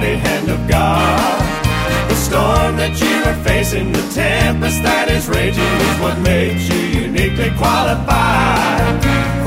mighty hand of God. The storm that you are facing, the tempest that is raging, is what makes you uniquely qualified